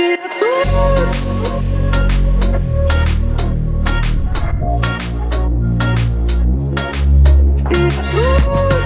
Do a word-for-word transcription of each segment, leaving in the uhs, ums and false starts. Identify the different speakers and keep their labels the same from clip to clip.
Speaker 1: я тут. І я тут.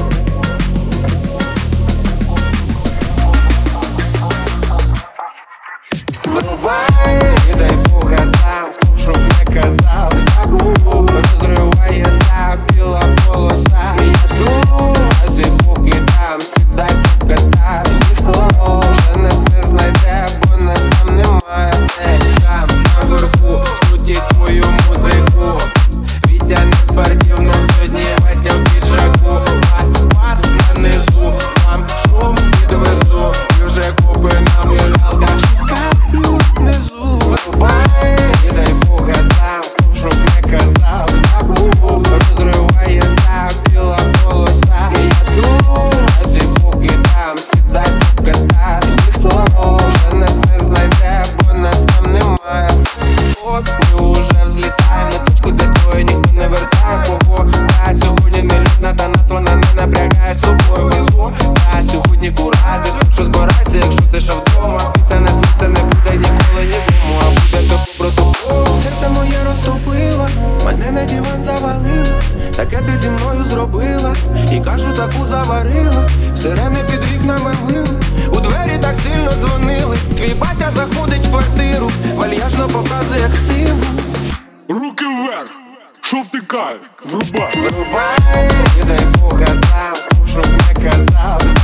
Speaker 1: Вирубай, і дай Бог газам, хто щоб не казав, забув, розривається біла полоса. І я тут, а ти поки там, сідай покатай. Ніхто вже нас не знайде, бо нас там немає. Там наверху скрутіть свою музику. Вітя не спортивно сьогодні, Вася в піджаку. Пас, пас нанизу, там шум підвезу. І вже купи на мигалках чекають внизу. Вирубай, і дай Бог газам, хто щоб не казав, забув, розривається біла полоса. І я тут, а ти поки там, сідай покатай. Ніхто вже нас не знайде, бо нас там немає. От ми уже взлітаємо на точку, з якої ніхто не вертає кого. Та сьогодні не людна, та нас вона не напрягає з собою весу. Та сьогодні куради, що збирайся, якщо ти ще вдома. Після не сміса не буде ніколи нікому, а буде все по протоколу. Серце моє розтопило, мене на диван завалило. Таке ти зі мною зробила, і кашу таку заварила. Сирени під вікнами вили, у двері так сильно дзвонили. Твій батя заходить в квартиру, вальяжно показує як силу.
Speaker 2: Руки вверх, що втикає, врубай.
Speaker 1: Вирубай, і дай Бог газам, хто щоб не казав.